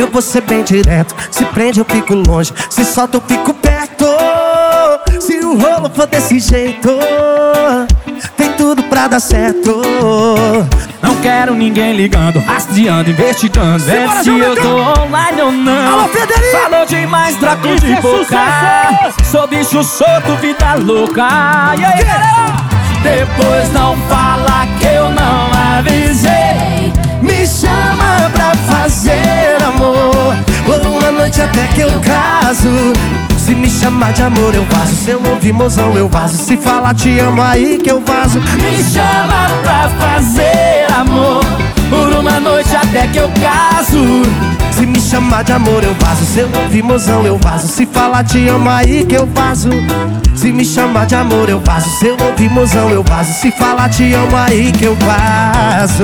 Eu vou ser bem direto. Se prende eu fico longe, se solta eu fico perto. Se o rolo for desse jeito, tem tudo pra dar certo. Não quero ninguém ligando, rastreando, investigando, vendo se eu tô online ou não. Alô, Federinho! Falou demais, troco de boca. Sou bicho solto, vida louca. Depois não fala que eu não avisei. Me chama pra fazer amor por uma noite até que eu caso. Se me chamar de amor eu vazo, se eu ouvir mozão eu vazo, se falar te amo aí que eu vazo. Me chama pra fazer amor por uma noite até que eu caso. Se me chamar de amor eu vazo, se eu ouvir mozão eu vazo, se falar te amo aí que eu vazo. Se me chamar de amor eu vazo, se eu ouvir mozão eu vazo, se falar te amo aí que eu vazo.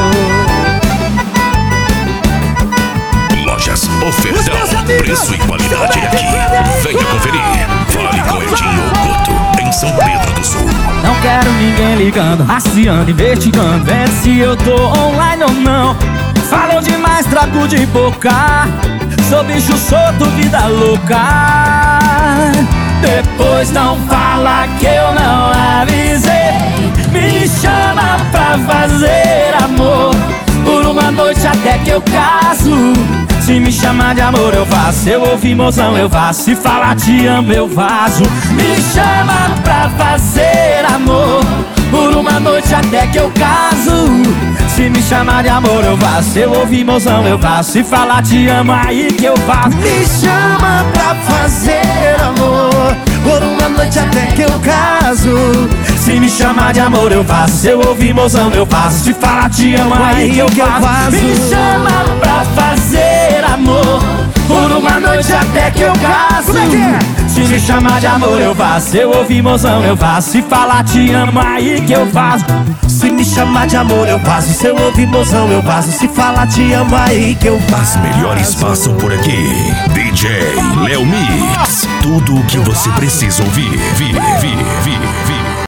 Lojas Ofertão, preço e qualidade é aqui. Venha conferir. Fale com Edinho Couto, em São Pedro do Sul. Não quero ninguém ligando, rastreando, investigando, vendo se eu tô online ou não. Falou demais, troco de boca. Sou bicho solto, vida louca. Depois não fala que eu não avisei. Me chama pra fazer amor por uma noite até que eu caso. Se me chamar de amor eu vazo, se eu ouvir mozão eu vazo, se falar te amo eu vazo. Me chama pra fazer amor por uma noite até que eu caso. Se me chamar de amor eu vazo, se eu ouvir mozão eu vazo, se falar te amo aí que eu vazo. Me chama pra fazer amor por uma noite até que eu caso. Se me chamar de amor eu vazo, se eu ouvir mozão eu vazo, se falar te amo aí que eu vazo. Me chama pra fazer amor por uma noite até que eu caso. Se me chamar de amor eu vazo, se eu ouvir mozão eu vazo, se falar te amo aí que eu vazo. Se me chamar de amor eu vazo, se eu ouvir mozão eu vazo, se falar te amo aí que eu vazo. As melhores passam por aqui. DJ Léo Mix. Tudo o que você precisa ouvir.